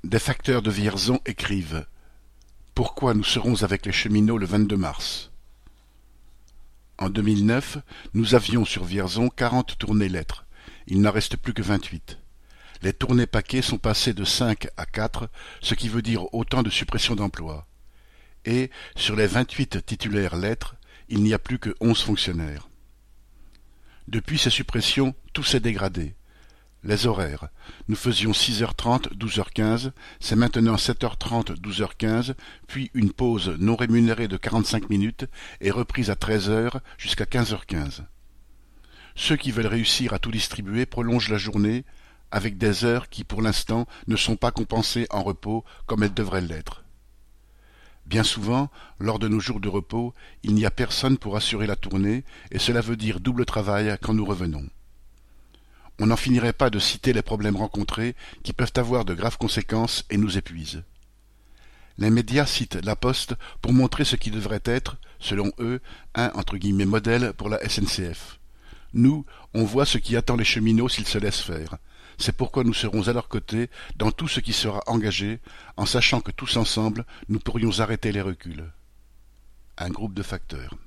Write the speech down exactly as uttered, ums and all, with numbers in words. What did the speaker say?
Des facteurs de Vierzon écrivent: Pourquoi nous serons avec les cheminots le vingt-deux mars? En deux mille neuf, nous avions sur Vierzon quarante tournées lettres. Il n'en reste plus que vingt-huit. Les tournées paquets sont passées de cinq à quatre, ce qui veut dire autant de suppressions d'emplois. Et, sur les vingt-huit titulaires lettres, il n'y a plus que onze fonctionnaires. Depuis ces suppressions, tout s'est dégradé. Les horaires. Nous faisions six heures trente, douze heures quinze, c'est maintenant sept heures trente, douze heures quinze, puis une pause non rémunérée de quarante-cinq minutes et reprise à treize heures jusqu'à quinze heures quinze. Ceux qui veulent réussir à tout distribuer prolongent la journée, avec des heures qui pour l'instant ne sont pas compensées en repos comme elles devraient l'être. Bien souvent, lors de nos jours de repos, il n'y a personne pour assurer la tournée, et cela veut dire double travail quand nous revenons. On n'en finirait pas de citer les problèmes rencontrés qui peuvent avoir de graves conséquences et nous épuisent. Les médias citent La Poste pour montrer ce qui devrait être, selon eux, un entre guillemets modèle pour la S N C F. Nous, on voit ce qui attend les cheminots s'ils se laissent faire. C'est pourquoi nous serons à leur côté dans tout ce qui sera engagé, en sachant que tous ensemble, nous pourrions arrêter les reculs. Un groupe de facteurs.